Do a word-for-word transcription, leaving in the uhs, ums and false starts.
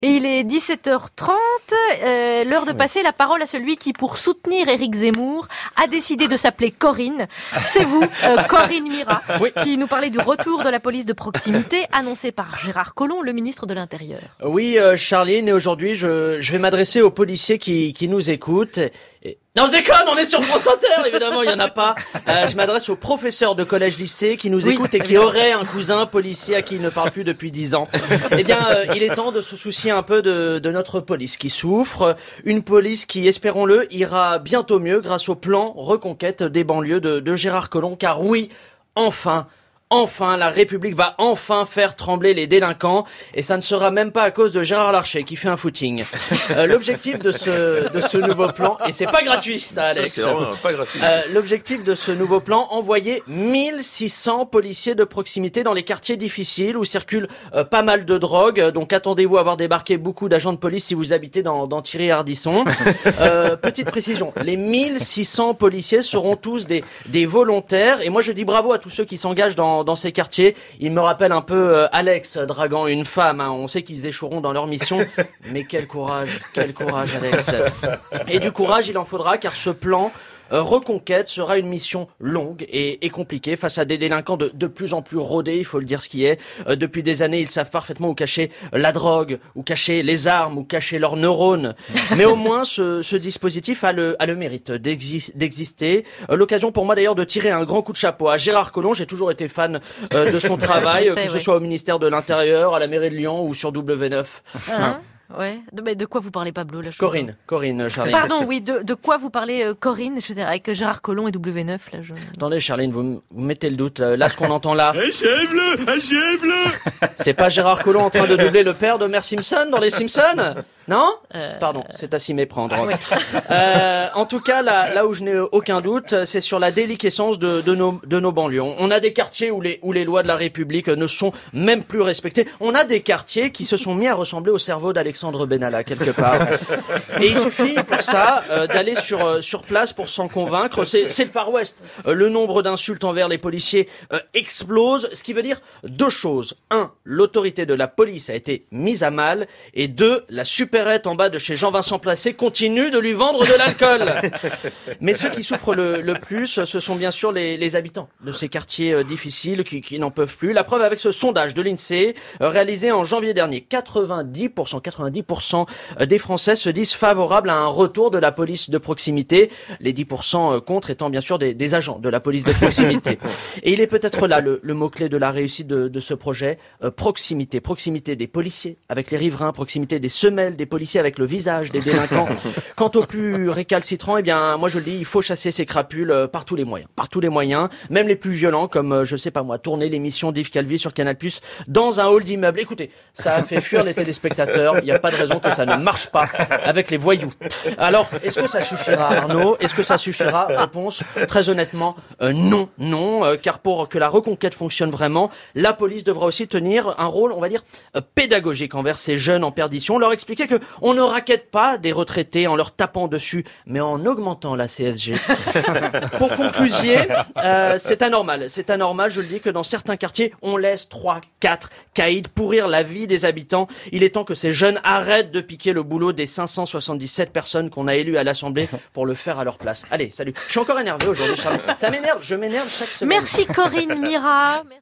Et il est dix-sept heures trente, euh, l'heure de passer la parole à celui qui, pour soutenir Éric Zemmour, a décidé de s'appeler Corinne. C'est vous, euh, Corinne Mira, oui. qui nous parlait du retour de la police de proximité annoncé par Gérard Collomb, le ministre de l'Intérieur. Oui, euh, Charline, et aujourd'hui, je, je vais m'adresser aux policiers qui, qui nous écoutent. Et... Non, je déconne, on est sur France Inter, évidemment, il y en a pas. Euh, je m'adresse aux professeurs de collège-lycée qui nous oui, écoutent et qui auraient un cousin policier à qui ils ne parlent plus depuis dix ans. Eh bien, euh, il est temps de se soucier un peu de, de notre police qui souffre. Une police qui, espérons-le, ira bientôt mieux grâce au plan reconquête des banlieues de, de Gérard Collomb. Car oui, enfin... Enfin, la République va enfin faire trembler les délinquants et ça ne sera même pas à cause de Gérard Larcher qui fait un footing. Euh, l'objectif de ce de ce nouveau plan, et c'est pas gratuit ça Alex, ça, c'est vraiment pas gratuit. Euh, l'objectif de ce nouveau plan, envoyer mille six cents policiers de proximité dans les quartiers difficiles où circulent euh, pas mal de drogue, donc attendez-vous à voir débarquer beaucoup d'agents de police si vous habitez dans, dans Thierry-Ardisson. Euh, petite précision, les mille six cents policiers seront tous des, des volontaires et moi je dis bravo à tous ceux qui s'engagent dans dans ces quartiers. Il me rappelle un peu euh, Alex draguant une femme. Hein. On sait qu'ils échoueront dans leur mission, mais quel courage, quel courage, Alex. Et du courage, il en faudra, car ce plan euh, reconquête sera une mission longue et, et compliquée face à des délinquants de, de plus en plus rodés, il faut le dire ce qui est. Euh, depuis des années, ils savent parfaitement où cacher la drogue, où cacher les armes, où cacher leurs neurones. Mais au moins, ce, ce dispositif a le, a le mérite d'exis, d'exister. Euh, l'occasion pour moi d'ailleurs de tirer un grand coup de chapeau à Gérard Collomb. J'ai toujours été fan euh, de son travail, sais, que ce oui. soit au ministère de l'Intérieur, à la mairie de Lyon ou sur W neuf. Hein Ouais. De, mais de quoi vous parlez, Pablo là, Corinne, Corinne, Charline. Pardon, oui, de, de quoi vous parlez, euh, Corinne, je veux dire, avec Gérard Collomb et W neuf, là, je... Attendez, Charline, vous, vous mettez le doute, là, là ce qu'on entend là. Achève-le, achève-le. C'est pas Gérard Collomb en train de doubler le père d'Homer Simpson dans les Simpsons? Non? euh... Pardon, c'est à s'y méprendre. Oui. Euh, en tout cas, là, là où je n'ai aucun doute, c'est sur la déliquescence de, de nos, de nos banlieues. On a des quartiers où les, où les lois de la République ne sont même plus respectées. On a des quartiers qui se sont mis à ressembler au cerveau d'Alexandre Benalla, quelque part. Et il suffit pour ça euh, d'aller sur euh, sur place pour s'en convaincre. C'est, c'est le Far West. Euh, le nombre d'insultes envers les policiers euh, explose, ce qui veut dire deux choses. Un, l'autorité de la police a été mise à mal. Et deux, la supérette en bas de chez Jean-Vincent Placé continue de lui vendre de l'alcool. Mais ceux qui souffrent le, le plus, ce sont bien sûr les, les habitants de ces quartiers euh, difficiles qui, qui n'en peuvent plus. La preuve avec ce sondage de l'INSEE euh, réalisé en janvier dernier. quatre-vingt-dix pour cent, quatre-vingt-dix pour cent des Français se disent favorables à un retour de la police de proximité, les dix pour cent contre étant bien sûr des, des agents de la police de proximité. Et il est peut-être là le, le mot-clé de la réussite de, de ce projet, euh, proximité, proximité des policiers avec les riverains, proximité des semelles, des policiers avec le visage des délinquants. Quant aux plus récalcitrants, eh bien moi je le dis, il faut chasser ces crapules euh, par tous les moyens, par tous les moyens, même les plus violents comme, euh, je sais pas moi, tourner l'émission d'Yves Calvi sur Canal plus, dans un hall d'immeuble. Écoutez, ça a fait fuir les téléspectateurs, il n'y a pas de raison que ça ne marche pas avec les voyous. Alors, est-ce que ça suffira, Arnaud? Est-ce que ça suffira? Réponse, très honnêtement, euh, non, non, euh, car pour que la reconquête fonctionne vraiment, la police devra aussi tenir un rôle, on va dire, euh, pédagogique envers ces jeunes en perdition, leur expliquer que on ne raquette pas des retraités en leur tapant dessus, mais en augmentant la C S G. Pour conclusion, euh, c'est anormal, c'est anormal, je le dis, que dans certains quartiers, on laisse trois, quatre caïds pourrir la vie des habitants. Il est temps que ces jeunes arrêtent de piquer le boulot des cinq cent soixante-dix-sept personnes qu'on a élues à l'Assemblée pour le faire à leur place. Allez, salut. Je suis encore énervé aujourd'hui, Charles. Ça m'énerve, je m'énerve chaque semaine. Merci Corinne Mira.